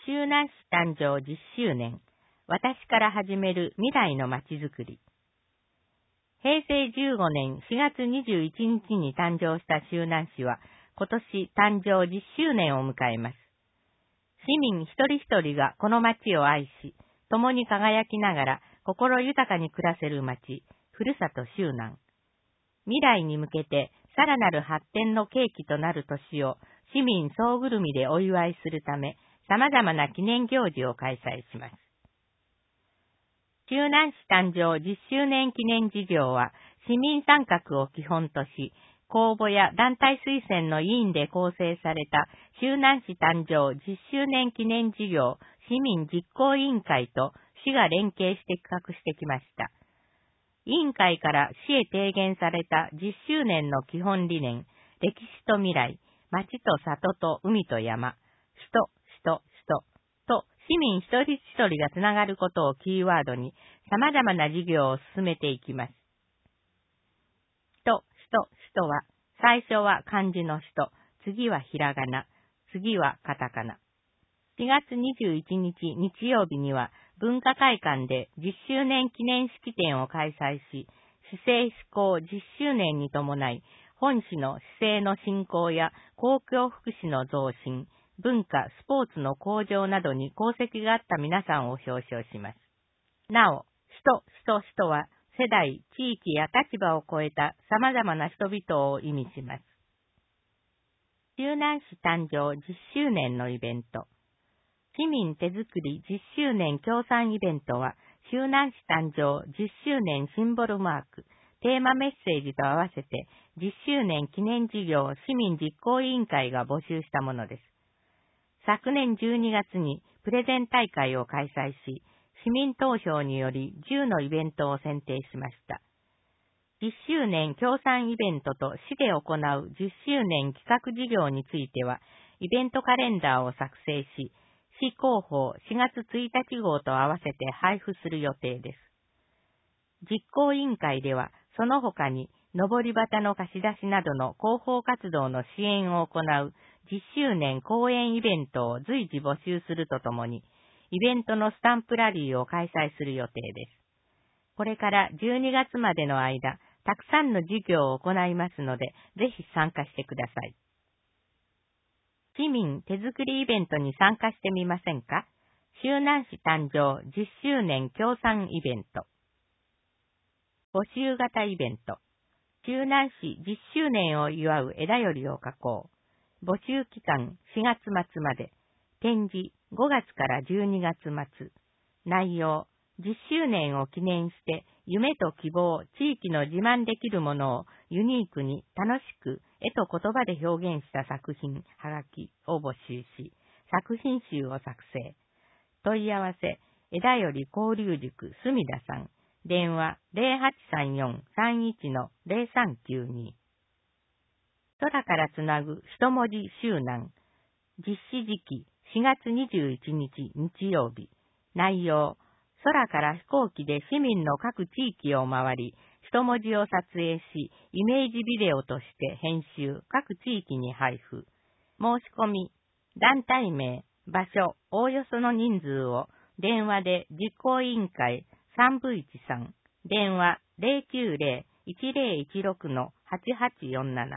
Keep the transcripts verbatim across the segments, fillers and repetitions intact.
周南市誕生じゅっしゅうねん、私から始める未来のまちづくり。へいせいじゅうごねんしがつにじゅういちにちに誕生した周南市は、今年誕生じゅっしゅうねんを迎えます。市民一人一人がこの町を愛し、共に輝きながら心豊かに暮らせる町、ふるさと周南。未来に向けてさらなる発展の契機となる年を市民総ぐるみでお祝いするため、様々な記念行事を開催します。周南市誕生じゅっしゅうねん記念事業は、市民参画を基本とし、公募や団体推薦の委員で構成された周南市誕生じゅっしゅうねん記念事業市民実行委員会と市が連携して企画してきました。委員会から市へ提言されたじゅっしゅうねんの基本理念、歴史と未来、町と里と海と山、人、人、人と市民一人一人がつながることをキーワードに様々な事業を進めていきます。人、人、人は、最初は漢字の人、次はひらがな、次はカタカナ。しがつにじゅういちにち日曜日には文化会館でじゅっしゅうねん記念式典を開催し、市政施行じゅっしゅうねんに伴い、本市の市政の振興や公共福祉の増進、文化、スポーツの向上などに功績があった皆さんを表彰します。なお、人、人、人は世代、地域や立場を超えた様々な人々を意味します。周南市誕生じゅっしゅうねんのイベント。市民手作りじゅっしゅうねん協賛イベントは、周南市誕生じゅっしゅうねんシンボルマーク、テーマメッセージと合わせてじゅっしゅうねん記念事業市民実行委員会が募集したものです。昨年じゅうにがつにプレゼン大会を開催し、市民投票によりじゅうのイベントを選定しました。じゅっしゅうねん協賛イベントと市で行うじゅっしゅうねん企画事業については、イベントカレンダーを作成し、市広報しがつついたち号と合わせて配布する予定です。実行委員会では、その他に、上り旗の貸し出しなどの広報活動の支援を行うじゅっしゅうねん公演イベントを随時募集するとともに、イベントのスタンプラリーを開催する予定です。これからじゅうにがつまでの間、たくさんの授業を行いますので、ぜひ参加してください。市民手作りイベントに参加してみませんか？周南市誕生じゅっしゅうねん協賛イベント。募集型イベント。周南市じゅっしゅうねんを祝う枝よりを書こう。募集期間しがつまつまで。展示ごがつからじゅうにがつまつ。内容じゅっしゅうねんを記念して夢と希望、地域の自慢できるものをユニークに楽しく絵と言葉で表現した作品、はがきを募集し、作品集を作成。問い合わせ、枝より交流塾隅田さん。電話 ゼロはちさんよん さんいち の ゼロさんきゅうに。空からつなぐ一文字周南。実施時期しがつにじゅういちにち日曜日。内容、空から飛行機で市民の各地域を回り、一文字を撮影し、イメージビデオとして編集、各地域に配布。申し込み、団体名、場所、おおよその人数を電話で実行委員会さんぶいちさん、電話 ゼロきゅうゼロ いちゼロいちろく はちはちよんなな。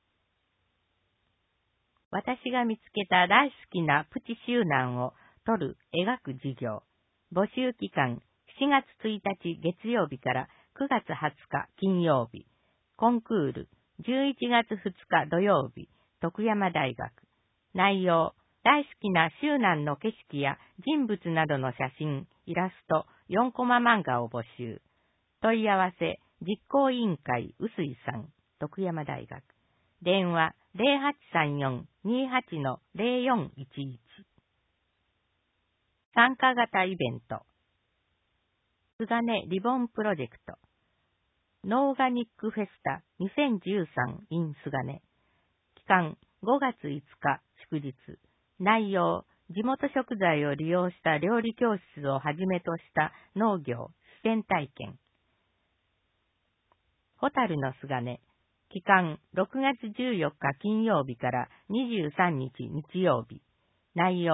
私が見つけた大好きなプチ周南を撮る、描く事業。募集期間しがつついたち月曜日からくがつはつか金曜日。コンクールじゅういちがつふつか土曜日。徳山大学。内容、大好きな周南の景色や人物などの写真、イラスト、よんコマ漫画を募集。問い合わせ、実行委員会、臼井さん、徳山大学。電話、ゼロはちさんよん にはち の ゼロよんいちいち。参加型イベント。すがねリボンプロジェクト。ノーガニックフェスタにせんじゅうさん in すがね。期間ごがついつか祝日。内容、地元食材を利用した料理教室をはじめとした農業、自然体験。ホタルのすがね。期間ろくがつじゅうよっか金曜日からにじゅうさんにち日曜日。内容、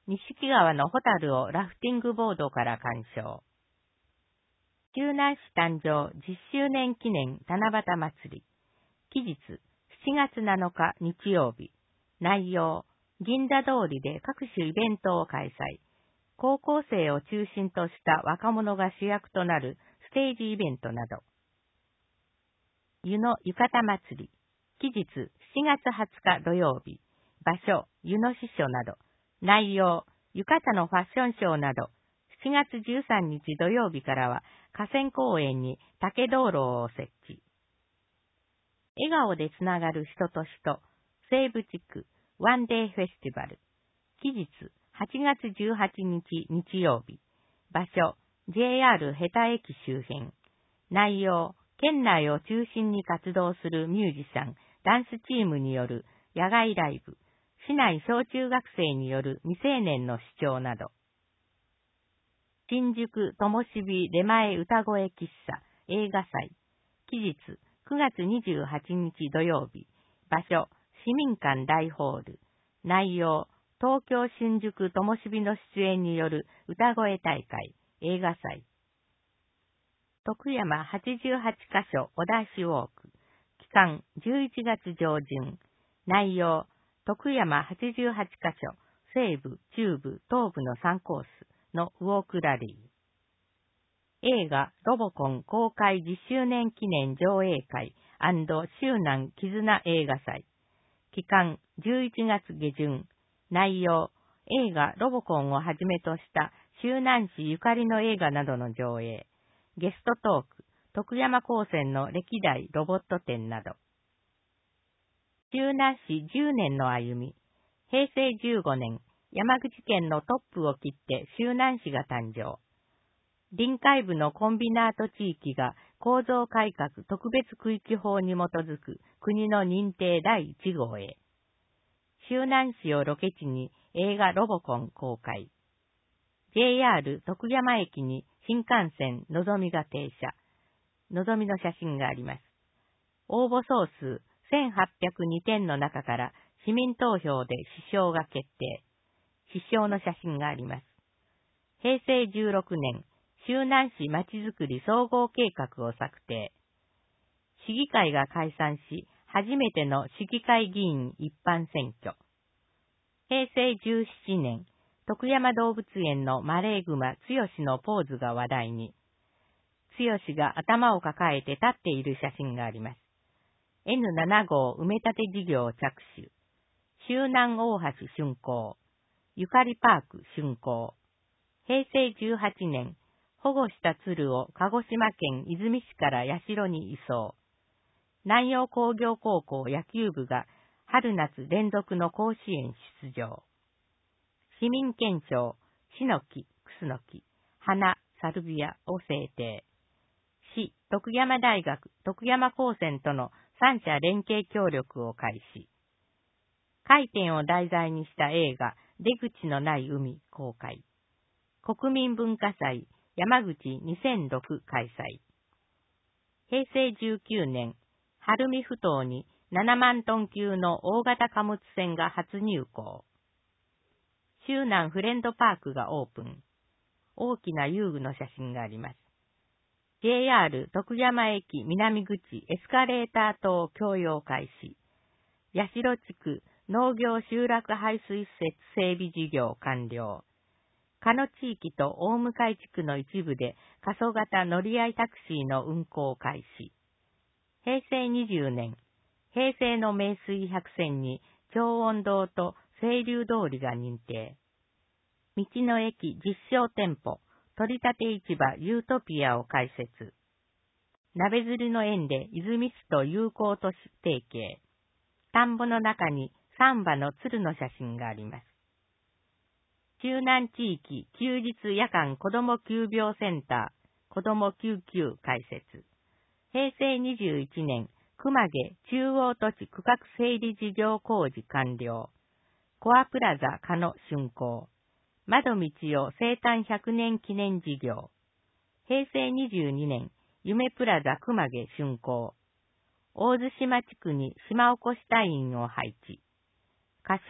錦川のホタルをラフティングボードから鑑賞。周南市誕生じゅっしゅうねん記念七夕祭り。期日、しちがつなのか日曜日。内容、銀座通りで各種イベントを開催。高校生を中心とした若者が主役となるステージイベントなど。湯の浴衣祭り。期日、しちがつはつか土曜日。場所、湯の支所など。内容、浴衣のファッションショーなど。しちがつじゅうさんにち土曜日からは河川公園に竹道路を設置。笑顔でつながる人と人、西部地区ワンデーフェスティバル。期日、はちがつじゅうはちにち日曜日。場所、ジェイアール ヘタ駅周辺。内容、県内を中心に活動するミュージシャン、ダンスチームによる野外ライブ。市内小中学生による未成年の視聴など。新宿ともしび出前歌声喫茶映画祭。期日、くがつにじゅうはちにち土曜日。場所、市民館大ホール。内容、東京新宿ともしびの出演による歌声大会、映画祭。徳山はちじゅうはちかしょお出しウォーク。期間じゅういちがつ上旬。内容、徳山はちじゅうはちかしょ、西部、中部、東部のさんコースのウォークラリー。映画ロボコン公開じゅっしゅうねん記念上映会&周南絆映画祭。期間じゅういちがつげじゅん。内容、映画ロボコンをはじめとした周南市ゆかりの映画などの上映。ゲストトーク、徳山高専の歴代ロボット展など。周南市じゅうねんの歩み。へいせいじゅうごねん、山口県のトップを切って周南市が誕生。臨海部のコンビナート地域が構造改革特別区域法に基づく国の認定だいいちごうへ。周南市をロケ地に映画ロボコン公開。ジェイアール 徳山駅に新幹線のぞみが停車。のぞみの写真があります。応募総数せんはっぴゃくにてんの中から市民投票で市章が決定。市章の写真があります。へいせいじゅうろくねん、周南市まちづくり総合計画を策定。市議会が解散し、初めての市議会議員一般選挙。へいせいじゅうななねん、徳山動物園のマレーグマつよしのポーズが話題に。つよしが頭を抱えて立っている写真があります。エヌななごう埋め立て事業着手。周南大橋竣工。ゆかりパーク竣工。へいせいじゅうはちねん、保護した鶴を鹿児島県出水市から社に移送。南陽工業高校野球部が春夏連続の甲子園出場。市民憲章、シノキ、クスノキ、花、サルビアを制定。市、徳山大学、徳山高専との三者連携協力を開始。回転を題材にした映画、出口のない海公開。国民文化祭、山口にせんろく開催。へいせいじゅうきゅうねん、晴海埠頭にななまんトン級の大型貨物船が初入港。周南フレンドパークがオープン。大きな遊具の写真があります。ジェイアール 徳山駅南口エスカレーター塔供用開始。八代地区農業集落排水施設整備事業完了。加野地域と大向地区の一部で過疎型乗り合いタクシーの運行開始。へいせいにじゅうねん、平成の名水百選に長音堂と清流通りが認定。道の駅実証店舗、取り立て市場ユートピアを開設。鍋釣りの縁で泉市と友好都市提携。田んぼの中に三羽の鶴の写真があります。周南地域休日夜間子ども急病センター、子ども救急開設。へいせいにじゅういちねん、熊毛中央土地区画整理事業工事完了。コアプラザ加野竣工。窓道を生誕ひゃくねん記念事業。へいせいにじゅうにねん、夢プラザ熊毛竣工。大津島地区に島おこし隊員を配置。仮称、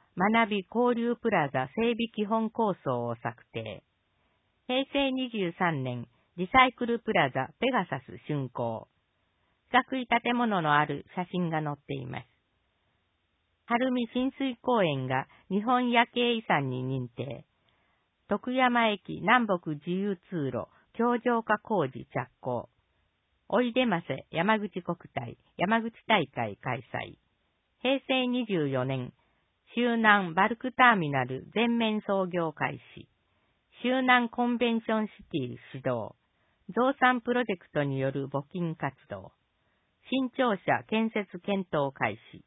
学び交流プラザ整備基本構想を策定。へいせいにじゅうさんねん、リサイクルプラザペガサス竣工。四角い建物のある写真が載っています。晴海親水公園が日本夜景遺産に認定。徳山駅南北自由通路橋上化工事着工。おいでませ山口国体山口大会開催。へいせいにじゅうよねん、周南バルクターミナル全面操業開始。周南コンベンションシティ始動。増産プロジェクトによる募金活動。新庁舎建設検討開始。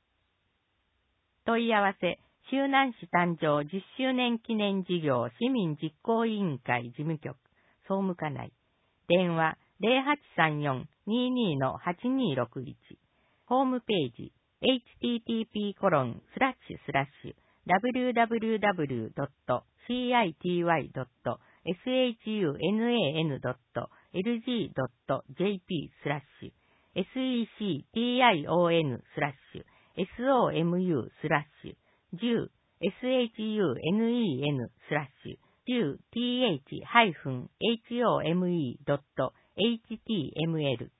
問い合わせ、周南市誕生じゅっしゅうねん記念事業市民実行委員会事務局、総務課内。電話 ゼロはちさんよん にーにー はちにーろくいち。ホームページ、エイチティーティーピーコロンスラッシュスラッシュダブリューダブリューダブリュードットシーアイティーワイドットエスエイチユーエヌエーエヌドットエルジードットジェーピースラッシュ エスイーシーティーアイオーエヌ スラッシュ エスオーエムユー スラッシュじゅう エスエイチユーエヌイーエヌ スラッシュじゅう ティーエイチハイフンエイチオーエムイードットエイチティーエムエル